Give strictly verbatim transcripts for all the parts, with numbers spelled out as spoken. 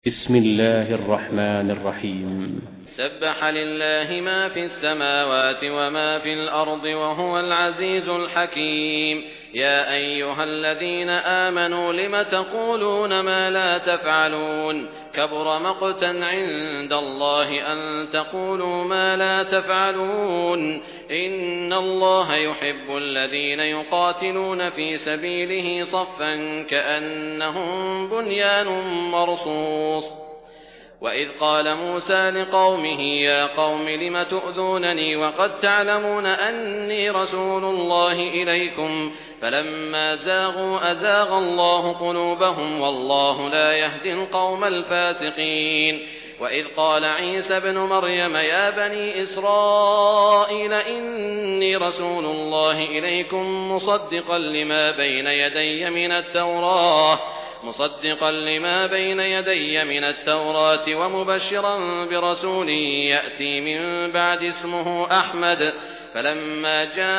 بسم الله الرحمن الرحيم. سبح لله ما في السماوات وما في الأرض وهو العزيز الحكيم. يا أيها الذين آمنوا لم تقولون ما لا تفعلون كبر مقتا عند الله أن تقولوا ما لا تفعلون. إن الله يحب الذين يقاتلون في سبيله صفا كأنهم بنيان مرصوص. وإذ قال موسى لقومه يا قوم لم تؤذونني وقد تعلمون أني رسول الله إليكم فلما زاغوا أزاغ الله قلوبهم والله لا يهدي القوم الفاسقين. وإذ قال عيسى ابن مريم يا بني إسرائيل إني رسول الله إليكم مصدقا لما بين يدي من التوراة مصدقا لما بين يدي من التوراة ومبشرا برسول يأتي من بعد اسمه أحمد. فلما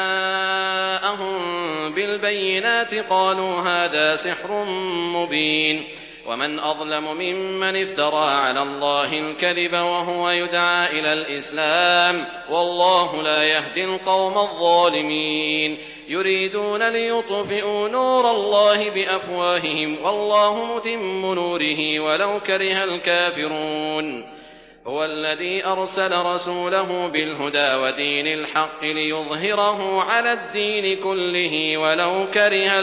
جاءهم بالبينات قالوا هذا سحر مبين. ومن أظلم ممن افترى على الله الكذب وهو يدعى إلى الإسلام والله لا يهدي القوم الظالمين. يريدون ليطفئوا نور الله بأفواههم والله متم نوره ولو كره الكافرون. هو الذي أرسل رسوله بالهدى ودين الحق ليظهره على الدين كله ولو كره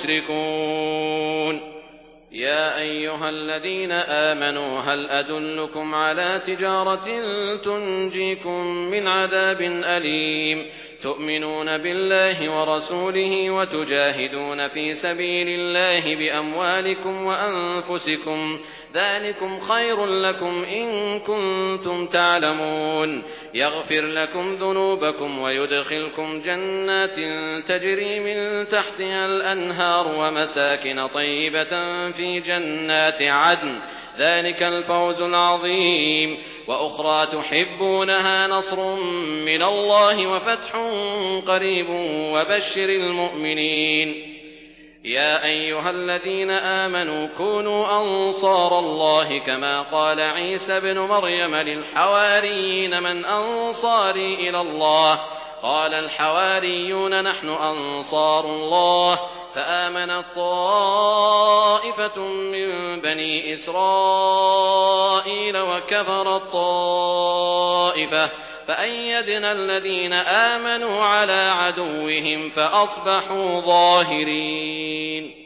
المشركون. يا أيها الذين آمنوا هل أدلكم على تجارة تنجيكم من عذاب أليم تؤمنون بالله ورسوله وتجاهدون في سبيل الله بأموالكم وأنفسكم ذلكم خير لكم إن كنتم تعلمون. يغفر لكم ذنوبكم ويدخلكم جنات تجري من تحتها الأنهار ومساكن طيبة في جنات عدن ذلك الفوز العظيم. وأخرى تحبونها نصر من الله وفتح قريب وبشر المؤمنين. يا أيها الذين آمنوا كونوا أنصار الله كما قال عيسى ابن مريم للحواريين من أنصاري إلى الله قال الحواريون نحن أنصار الله. فآمنت طائفة من بني إسرائيل وكفرت طائفة فأيدنا الذين آمنوا على عدوهم فأصبحوا ظاهرين.